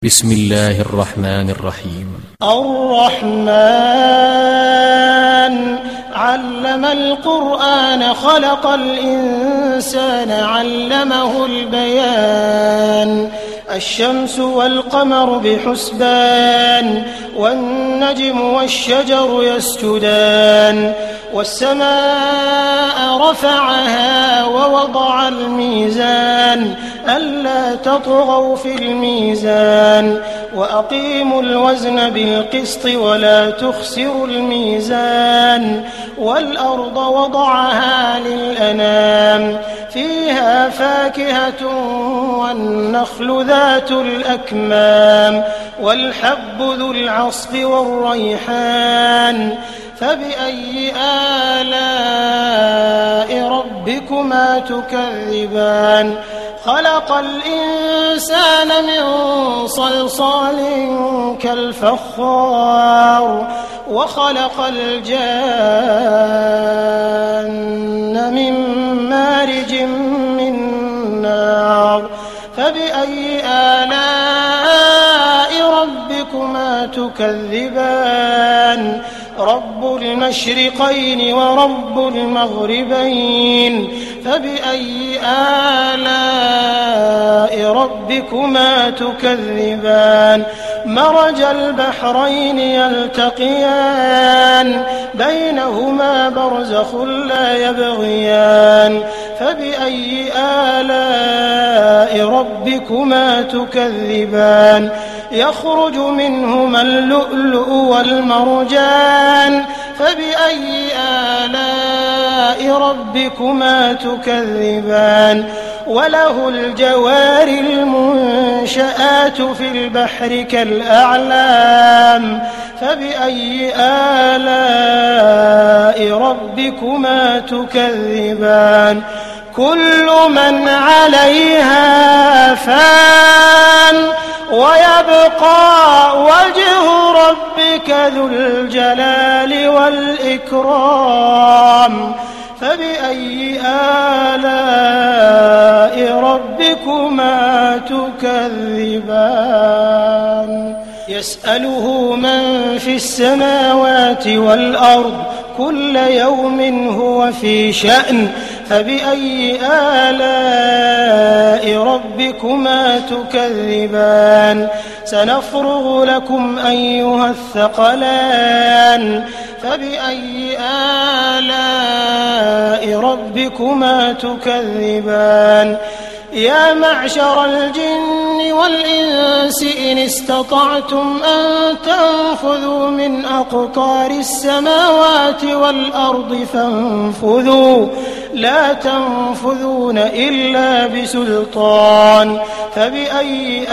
بسم الله الرحمن الرحيم. الرحمن علم القرآن خلق الإنسان علمه البيان الشمس والقمر بحسبان والنجم والشجر يسجدان والسماء رفعها ووضع الميزان ألا تطغوا في الميزان وأقيموا الوزن بالقسط ولا تخسروا الميزان والأرض وضعها للأنام فيها فاكهة والنخل ذات الأكمام والحب ذو العصف والريحان فبأي آلاء ربكما تكذبان خلق الإنسان من صلصال كالفخار وخلق الجان من مارج من نار فبأي آلاء ربكما تكذبان رب المشرقين ورب المغربين فبأي آلاء ربكما تكذبان مرج البحرين يلتقيان بينهما برزخ لا يبغيان فبأي آلاء ربكما تكذبان يخرج منهما اللؤلؤ والمرجان فبأي آلاء ربكما تكذبان وله الجوار المنشآت في البحر كالأعلام فبأي آلاء ربكما تكذبان كل من عليها فان ويبقى وجه ربك ذو الجلال والإكرام فبأي آلاء ربكما تكذبان يسأله من في السماوات والأرض كل يوم هو في شأن فبأي آلاء ربكما تكذبان سنفرغ لكم أيها الثقلان فبأي آلاء ربكما تكذبان يا معشر الجن والإنس إن استطعتم أن تنفذوا من أقطار السماوات والأرض فانفذوا لا تنفذون إلا بسلطان فبأي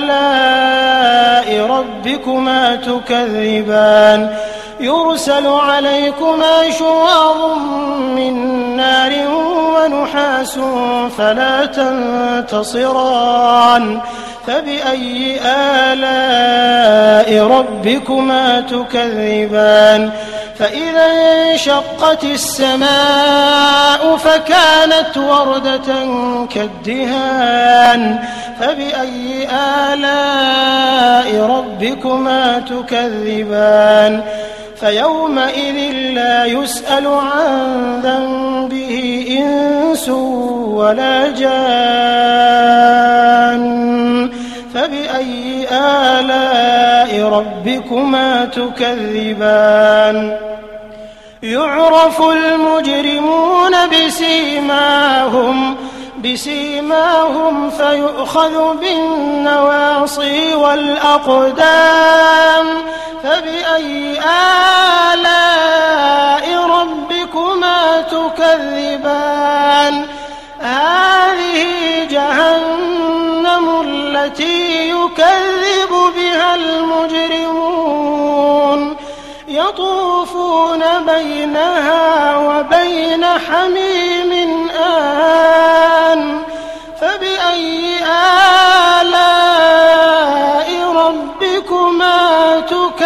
آلاء ربكما تكذبان يرسل عليكما شواظ من نار ونحاس فلا تنتصران فبأي آلاء ربكما تكذبان فإذا انشقت السماء فكانت وردة كالدهان فبأي آلاء ربكما تكذبان فيومئذ لا يسأل عن ذنبه إنس ولا جان فبأي آلاء ربكما تكذبان يعرف المجرمون بسيماهم فيؤخذ بالنواصي والأقدام فبأي آلاء ربكما تكذبان هذه جهنم التي يكذب بها المجرمون يطوفون بينها وبين حميم آن فبأي آلاء ربكما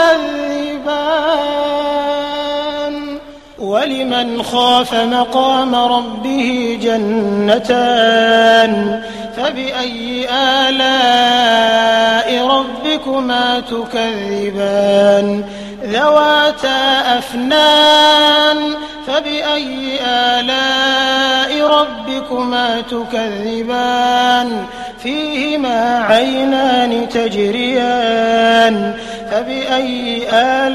تكذبان ولمن خاف مقام ربه جنتان فبأي آلاء ربكما ربكما تكذبان ذواتا أفنان فبأي آلاء ربكما تكذبان فيهما عينان تجريان فبأي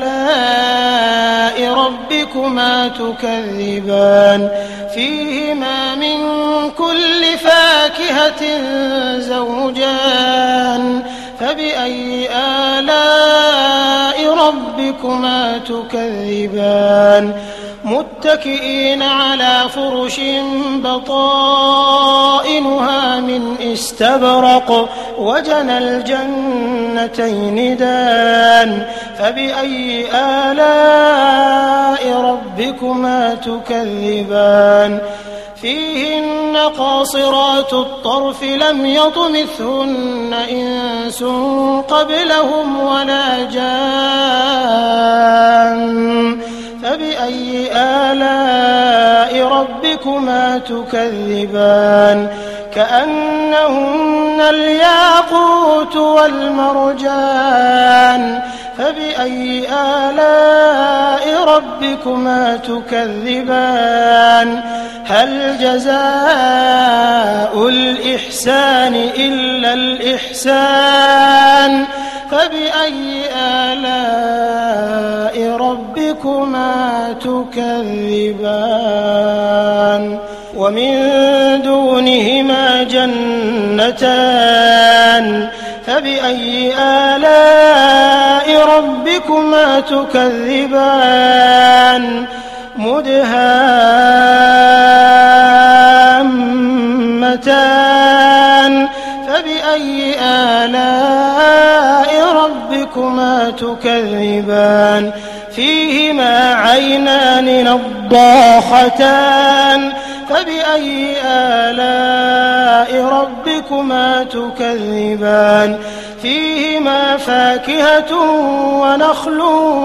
آلاء ربكما تكذبان فيهما من كل فاكهة زوجان فبأي آلاء ربكما تكذبان متكئين على فرش بطائنها من استبرق وجنى الجنتين دان فبأي آلاء ربكما تكذبان فيهن قاصرات الطرف لم يطمثهن إنس قبلهم ولا جان فبأي آلاء ربكما تكذبان كأنهن الياقوت والمرجان فبأي آلاء ربكما تكذبان هل جزاء الإحسان إلا الإحسان فبأي آلاء ربكما تكذبان ومن دونهما جنتان فبأي آلاء ربكما تكذبان مدهامتان فبأي آلاء ربكما تكذبان فيهما عينان نضاختان فبأي آلاء ربكما تكذبان فيهما فاكهة ونخل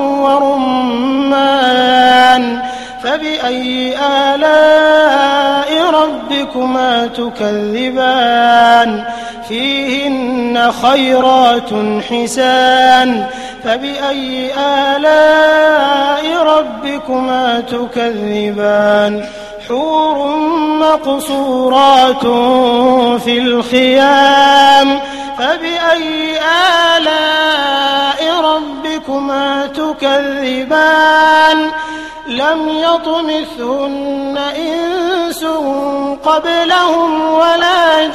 ورمان فبأي آلاء ربكما تكذبان فيهن خيرات حسان فبأي آلاء ربكما تكذبان حور مقصورات في الخيام فبأي آلاء ربكما تكذبان لم يطمثهن إنس قبلهم ولا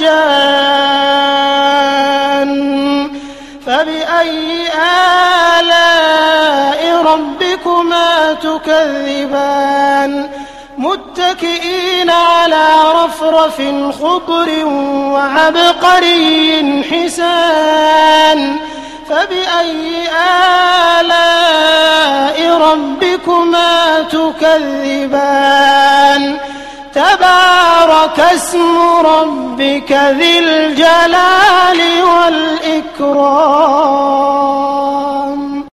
جان فبأي آلاء ربكما تكذبان متكئين على رفرف خضر وعبقري حسان فبأي آلاء ربكما تكذبان تبارك اسم ربك ذي الجلال والإكرام